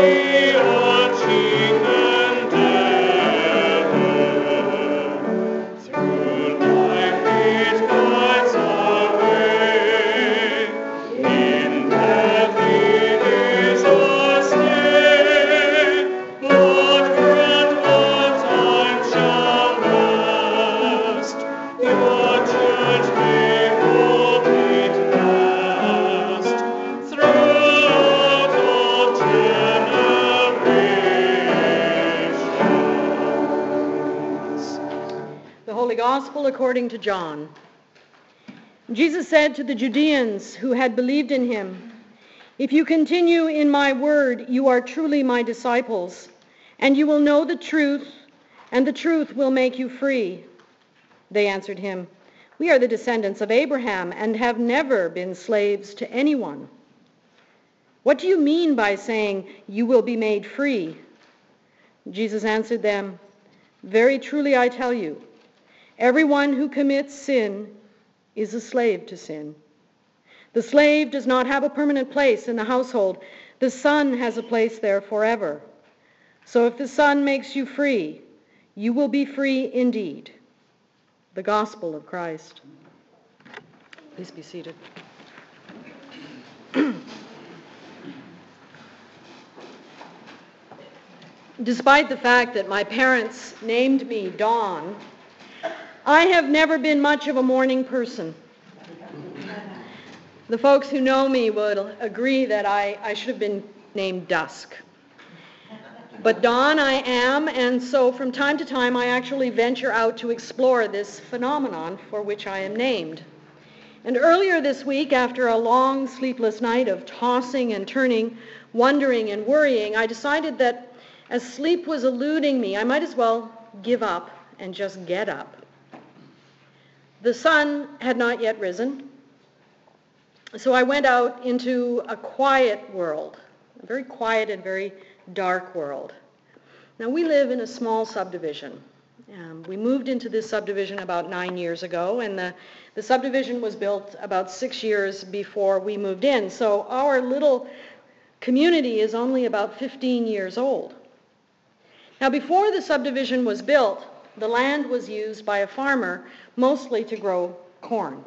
Gospel according to John. Jesus said to the Judeans who had believed in him, "If you continue in my word, you are truly my disciples, and you will know the truth, and the truth will make you free." They answered him, "We are the descendants of Abraham and have never been slaves to anyone. What do you mean by saying you will be made free?" Jesus answered them, "Very truly I tell you, everyone who commits sin is a slave to sin. The slave does not have a permanent place in the household. The Son has a place there forever. So if the Son makes you free, you will be free indeed." The Gospel of Christ. Please be seated. Despite the fact that my parents named me Dawn, I have never been much of a morning person. The folks who know me will agree that I should have been named Dusk. But Dawn I am, and so from time to time I actually venture out to explore this phenomenon for which I am named. And earlier this week, after a long sleepless night of tossing and turning, wondering and worrying, I decided that as sleep was eluding me, I might as well give up and just get up. The sun had not yet risen, so I went out into a quiet world, a very quiet and very dark world. Now, we live in a small subdivision. We moved into this subdivision about 9 years ago, and the subdivision was built about 6 years before we moved in, so our little community is only about 15 years old. Now, before the subdivision was built, the land was used by a farmer mostly to grow corn.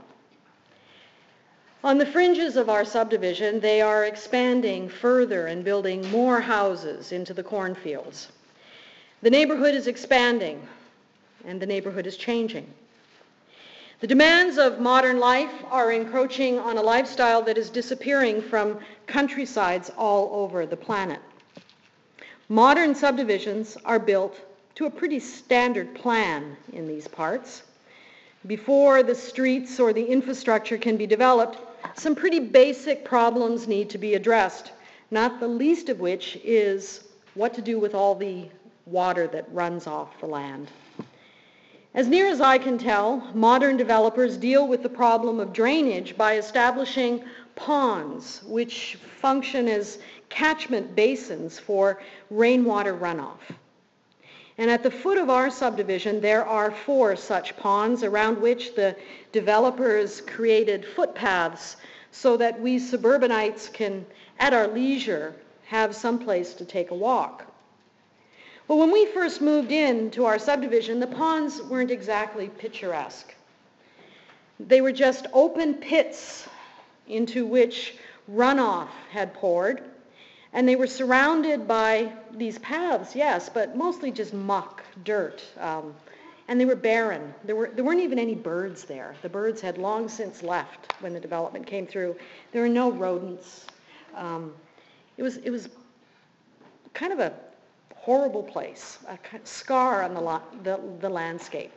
On the fringes of our subdivision, they are expanding further and building more houses into the cornfields. The neighborhood is expanding, and the neighborhood is changing. The demands of modern life are encroaching on a lifestyle that is disappearing from countrysides all over the planet. Modern subdivisions are built to a pretty standard plan in these parts. Before the streets or the infrastructure can be developed, some pretty basic problems need to be addressed, not the least of which is what to do with all the water that runs off the land. As near as I can tell, modern developers deal with the problem of drainage by establishing ponds, which function as catchment basins for rainwater runoff. And at the foot of our subdivision, there are 4 such ponds around which the developers created footpaths so that we suburbanites can, at our leisure, have some place to take a walk. Well, when we first moved into our subdivision, the ponds weren't exactly picturesque. They were just open pits into which runoff had poured, and they were surrounded by these paths, yes, but mostly just muck, dirt, and they were barren. There weren't even any birds there. The birds had long since left when the development came through. There were no rodents. It was kind of a horrible place, a kind of scar on the landscape.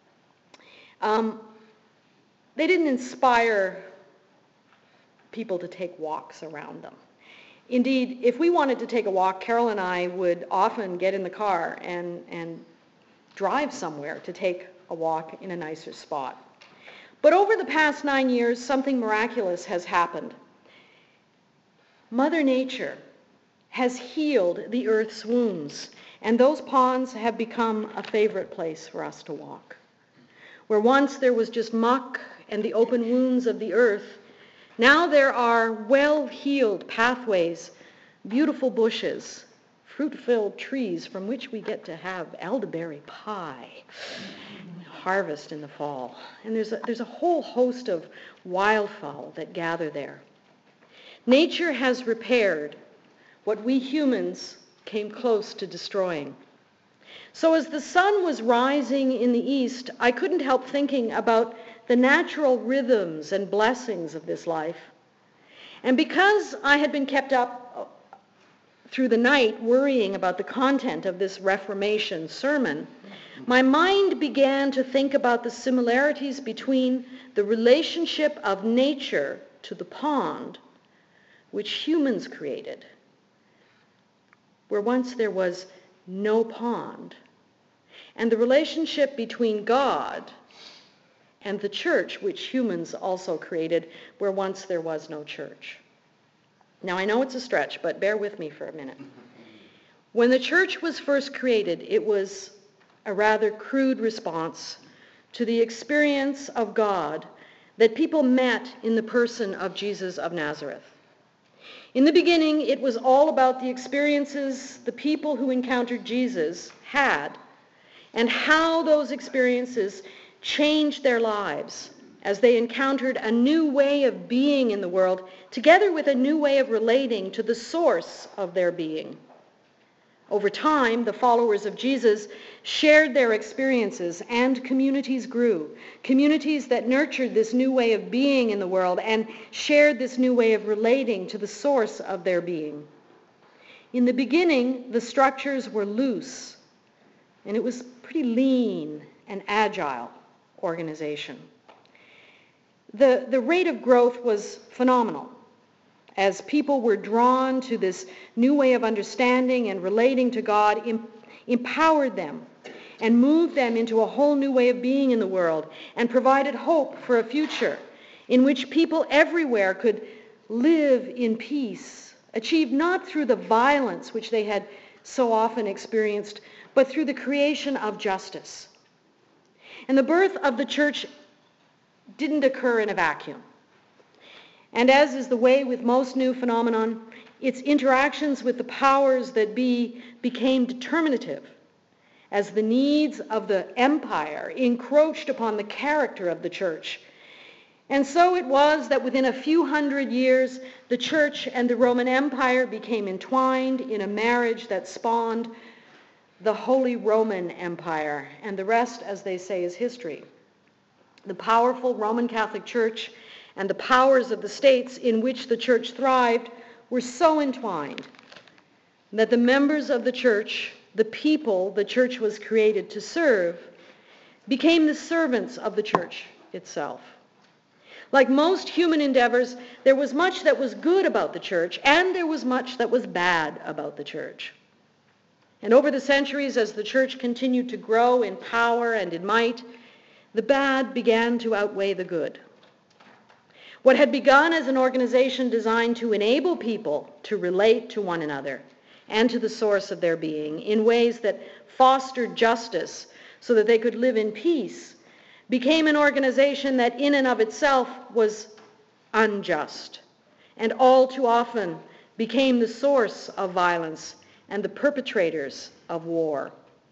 They didn't inspire people to take walks around them. Indeed, if we wanted to take a walk, Carol and I would often get in the car and drive somewhere to take a walk in a nicer spot. But over the past 9 years, something miraculous has happened. Mother Nature has healed the earth's wounds, and those ponds have become a favorite place for us to walk. Where once there was just muck and the open wounds of the earth, now there are well-heeled pathways, beautiful bushes, fruit-filled trees from which we get to have elderberry pie, harvest in the fall. And there's a whole host of wildfowl that gather there. Nature has repaired what we humans came close to destroying. So as the sun was rising in the east, I couldn't help thinking about the natural rhythms and blessings of this life. And because I had been kept up through the night worrying about the content of this Reformation sermon, my mind began to think about the similarities between the relationship of nature to the pond, which humans created, where once there was no pond, and the relationship between God and the church, which humans also created, where once there was no church. Now, I know it's a stretch, but bear with me for a minute. When the church was first created, it was a rather crude response to the experience of God that people met in the person of Jesus of Nazareth. In the beginning, it was all about the experiences the people who encountered Jesus had and how those experiences changed their lives as they encountered a new way of being in the world, together with a new way of relating to the source of their being. Over time, the followers of Jesus shared their experiences and communities grew, communities that nurtured this new way of being in the world and shared this new way of relating to the source of their being. In the beginning, the structures were loose, and it was pretty lean and agile organization. The rate of growth was phenomenal as people were drawn to this new way of understanding and relating to God, empowered them and moved them into a whole new way of being in the world and provided hope for a future in which people everywhere could live in peace, achieved not through the violence which they had so often experienced, but through the creation of justice. And the birth of the church didn't occur in a vacuum. And as is the way with most new phenomenon, its interactions with the powers that be became determinative as the needs of the empire encroached upon the character of the church. And so it was that within a few hundred years, the church and the Roman Empire became entwined in a marriage that spawned the Holy Roman Empire. And the rest, as they say, is history. The powerful Roman Catholic Church and the powers of the states in which the church thrived were so entwined that the members of the church, the people the church was created to serve, became the servants of the church itself. Like most human endeavors, there was much that was good about the church, and there was much that was bad about the church. And over the centuries, as the church continued to grow in power and in might, the bad began to outweigh the good. What had begun as an organization designed to enable people to relate to one another and to the source of their being in ways that fostered justice so that they could live in peace, became an organization that in and of itself was unjust and all too often became the source of violence and the perpetrators of war.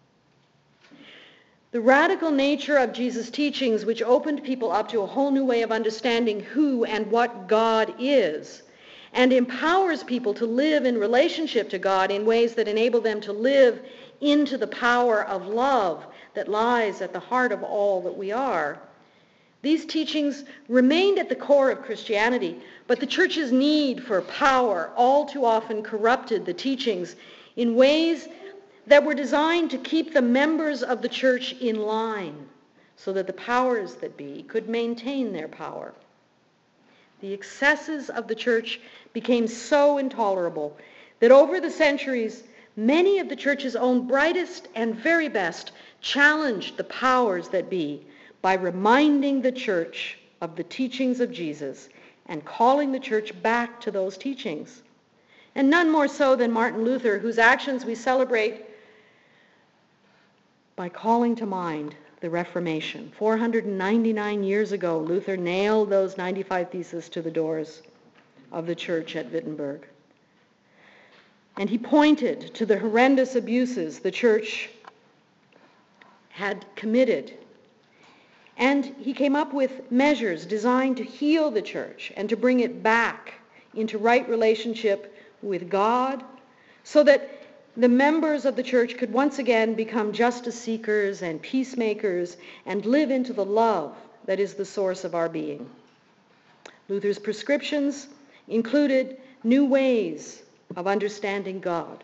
The radical nature of Jesus' teachings, which opened people up to a whole new way of understanding who and what God is, and empowers people to live in relationship to God in ways that enable them to live into the power of love that lies at the heart of all that we are. These teachings remained at the core of Christianity, but the church's need for power all too often corrupted the teachings in ways that were designed to keep the members of the church in line so that the powers that be could maintain their power. The excesses of the church became so intolerable that over the centuries, many of the church's own brightest and very best challenged the powers that be by reminding the church of the teachings of Jesus and calling the church back to those teachings. And none more so than Martin Luther, whose actions we celebrate by calling to mind the Reformation. 499 years ago, Luther nailed those 95 Theses to the doors of the church at Wittenberg. And he pointed to the horrendous abuses the church had committed. And he came up with measures designed to heal the church and to bring it back into right relationship with God, so that the members of the church could once again become justice seekers and peacemakers and live into the love that is the source of our being. Luther's prescriptions included new ways of understanding God.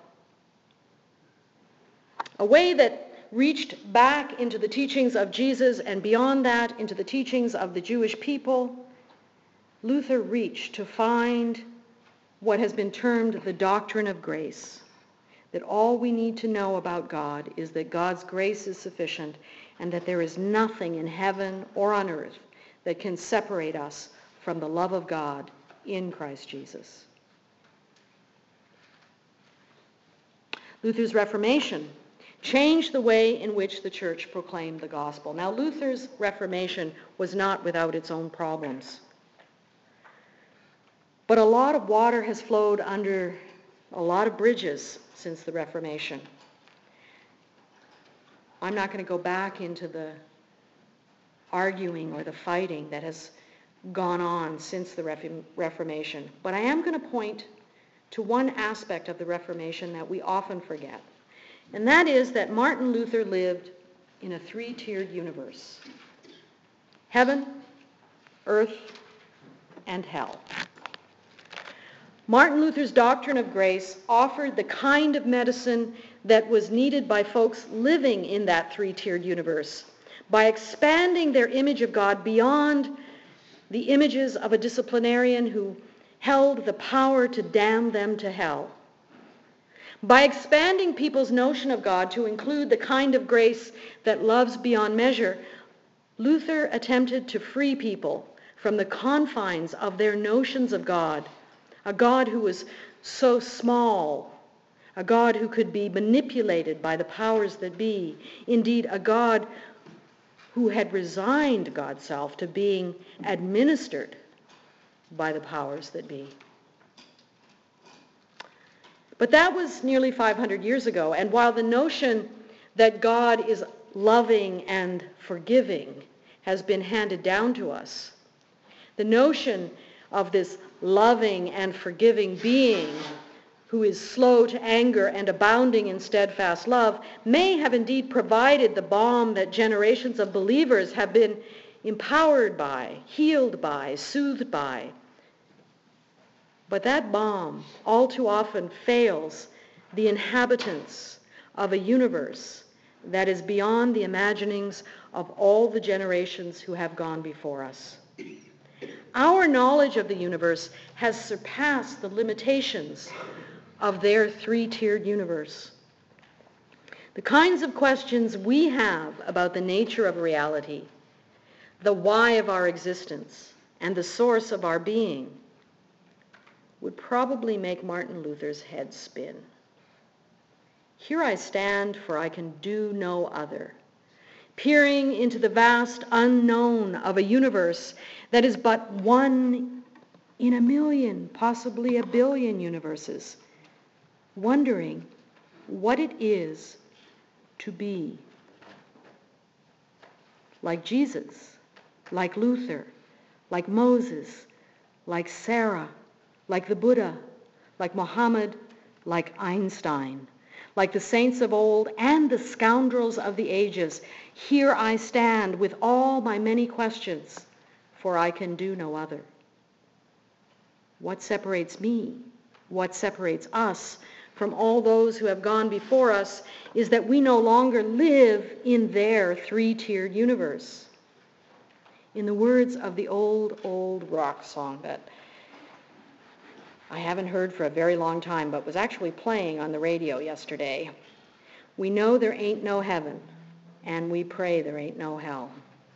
A way that reached back into the teachings of Jesus and beyond that into the teachings of the Jewish people. Luther reached to find what has been termed the doctrine of grace, that all we need to know about God is that God's grace is sufficient and that there is nothing in heaven or on earth that can separate us from the love of God in Christ Jesus. Luther's Reformation changed the way in which the church proclaimed the gospel. Now, Luther's Reformation was not without its own problems. But a lot of water has flowed under a lot of bridges since the Reformation. I'm not going to go back into the arguing or the fighting that has gone on since the Reformation, but I am going to point to one aspect of the Reformation that we often forget, and that is that Martin Luther lived in a three-tiered universe: heaven, earth, and hell. Martin Luther's doctrine of grace offered the kind of medicine that was needed by folks living in that three-tiered universe by expanding their image of God beyond the images of a disciplinarian who held the power to damn them to hell. By expanding people's notion of God to include the kind of grace that loves beyond measure, Luther attempted to free people from the confines of their notions of God, a God who was so small, a God who could be manipulated by the powers that be, indeed a God who had resigned God's self to being administered by the powers that be. But that was nearly 500 years ago, and while the notion that God is loving and forgiving has been handed down to us, the notion of this loving and forgiving being who is slow to anger and abounding in steadfast love may have indeed provided the balm that generations of believers have been empowered by, healed by, soothed by. But that balm all too often fails the inhabitants of a universe that is beyond the imaginings of all the generations who have gone before us. Our knowledge of the universe has surpassed the limitations of their three-tiered universe. The kinds of questions we have about the nature of reality, the why of our existence, and the source of our being would probably make Martin Luther's head spin. Here I stand, for I can do no other, peering into the vast unknown of a universe that is but one in a million, possibly a billion universes, wondering what it is to be. Like Jesus, like Luther, like Moses, like Sarah, like the Buddha, like Muhammad, like Einstein, like the saints of old and the scoundrels of the ages, here I stand with all my many questions, for I can do no other. What separates me, what separates us from all those who have gone before us is that we no longer live in their three-tiered universe. In the words of the old rock song that I haven't heard for a very long time, but was actually playing on the radio yesterday, we know there ain't no heaven, and we pray there ain't no hell.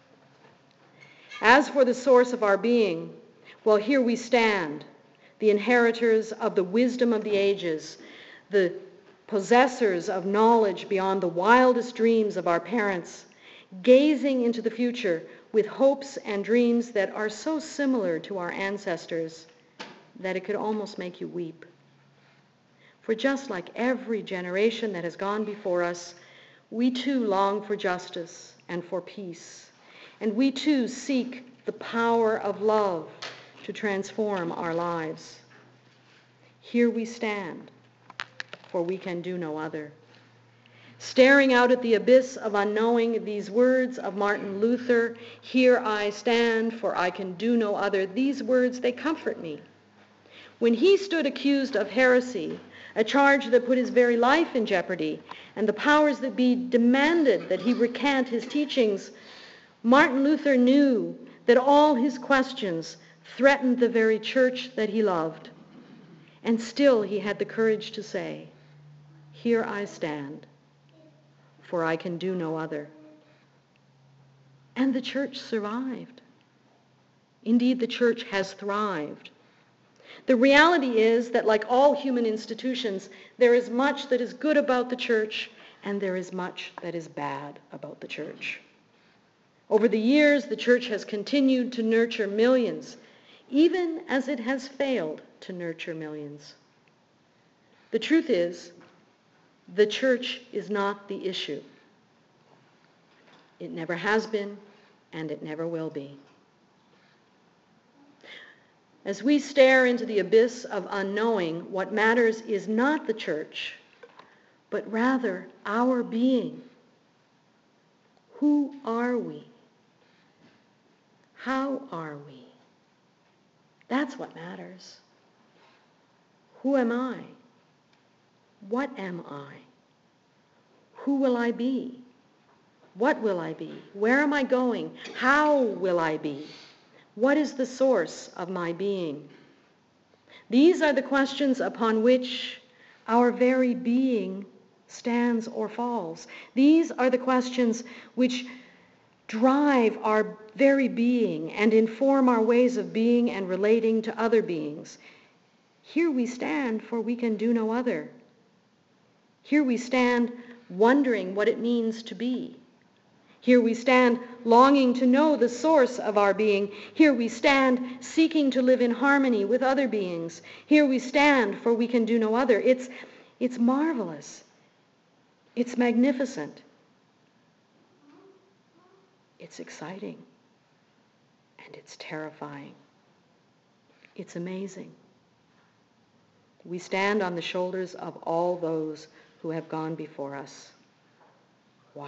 As for the source of our being, well, here we stand, the inheritors of the wisdom of the ages, the possessors of knowledge beyond the wildest dreams of our parents, gazing into the future with hopes and dreams that are so similar to our ancestors that it could almost make you weep. For just like every generation that has gone before us, we too long for justice and for peace. And we too seek the power of love to transform our lives. Here we stand, for we can do no other. Staring out at the abyss of unknowing, these words of Martin Luther, "Here I stand, for I can do no other," these words, they comfort me. When he stood accused of heresy, a charge that put his very life in jeopardy, and the powers that be demanded that he recant his teachings, Martin Luther knew that all his questions threatened the very church that he loved. And still he had the courage to say, "Here I stand, for I can do no other." And the church survived. Indeed, the church has thrived. The reality is that, like all human institutions, there is much that is good about the church, and there is much that is bad about the church. Over the years, the church has continued to nurture millions, even as it has failed to nurture millions. The truth is, the church is not the issue. It never has been, and it never will be. As we stare into the abyss of unknowing, what matters is not the church, but rather our being. Who are we? How are we? That's what matters. Who am I? What am I? Who will I be? What will I be? Where am I going? How will I be? What is the source of my being? These are the questions upon which our very being stands or falls. These are the questions which drive our very being and inform our ways of being and relating to other beings. Here we stand, for we can do no other. Here we stand wondering what it means to be. Here we stand longing to know the source of our being. Here we stand seeking to live in harmony with other beings. Here we stand, for we can do no other. It's marvelous. It's magnificent. It's exciting. And it's terrifying. It's amazing. We stand on the shoulders of all those who have gone before us. Wow.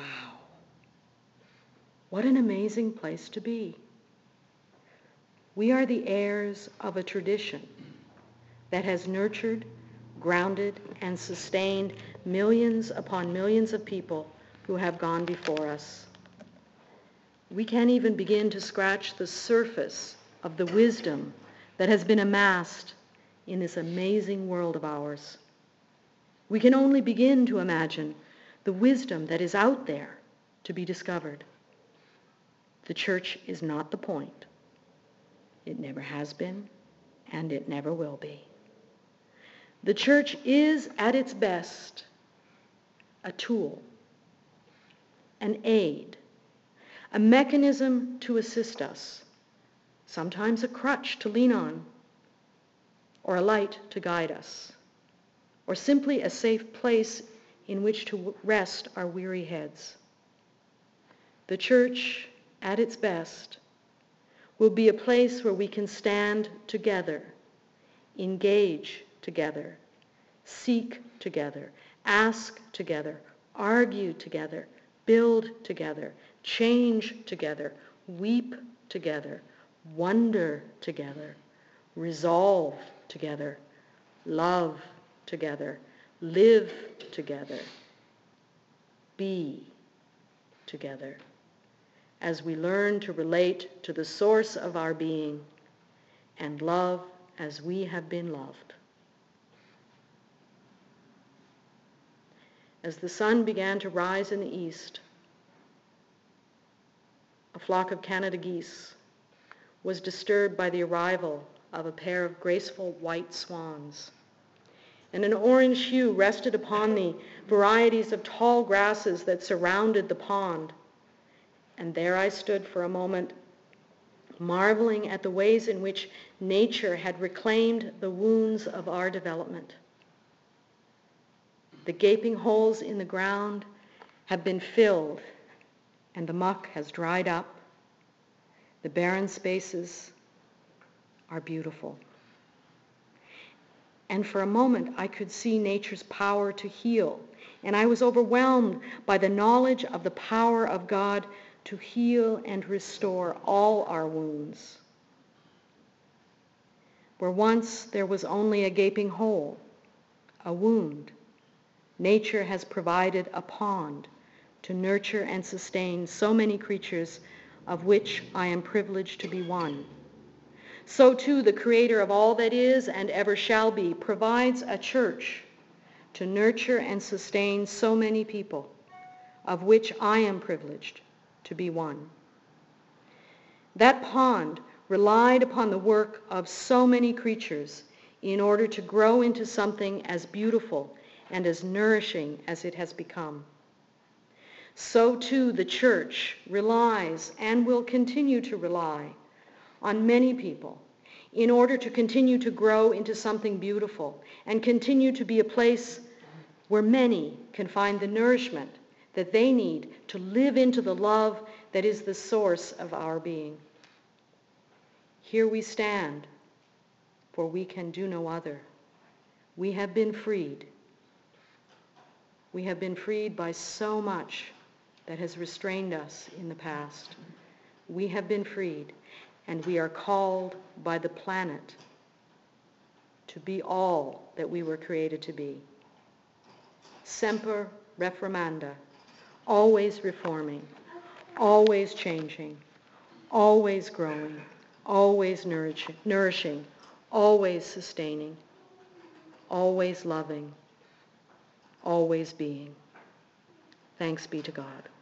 What an amazing place to be. We are the heirs of a tradition that has nurtured, grounded, and sustained millions upon millions of people who have gone before us. We can't even begin to scratch the surface of the wisdom that has been amassed in this amazing world of ours. We can only begin to imagine the wisdom that is out there to be discovered. The church is not the point. It never has been, and it never will be. The church is, at its best, a tool, an aid, a mechanism to assist us, sometimes a crutch to lean on, or a light to guide us, or simply a safe place in which to rest our weary heads. The church, at its best, will be a place where we can stand together, engage together, seek together, ask together, argue together, build together, change together, weep together, wonder together, resolve together, love together, live together, be together, as we learn to relate to the source of our being and love as we have been loved. As the sun began to rise in the east, a flock of Canada geese was disturbed by the arrival of a pair of graceful white swans, and an orange hue rested upon the varieties of tall grasses that surrounded the pond. And there I stood for a moment, marveling at the ways in which nature had reclaimed the wounds of our development. The gaping holes in the ground have been filled, and the muck has dried up. The barren spaces are beautiful. And for a moment, I could see nature's power to heal, and I was overwhelmed by the knowledge of the power of God to heal and restore all our wounds. Where once there was only a gaping hole, a wound, nature has provided a pond to nurture and sustain so many creatures of which I am privileged to be one. So too the Creator of all that is and ever shall be provides a church to nurture and sustain so many people, of which I am privileged to be one. That pond relied upon the work of so many creatures in order to grow into something as beautiful and as nourishing as it has become. So too the church relies and will continue to rely on many people in order to continue to grow into something beautiful and continue to be a place where many can find the nourishment that they need to live into the love that is the source of our being. Here we stand, for we can do no other. We have been freed. We have been freed by so much that has restrained us in the past. We have been freed, and we are called by the planet to be all that we were created to be. Semper reformanda, always reforming, always changing, always growing, always nourishing, always sustaining, always loving, always being. Thanks be to God.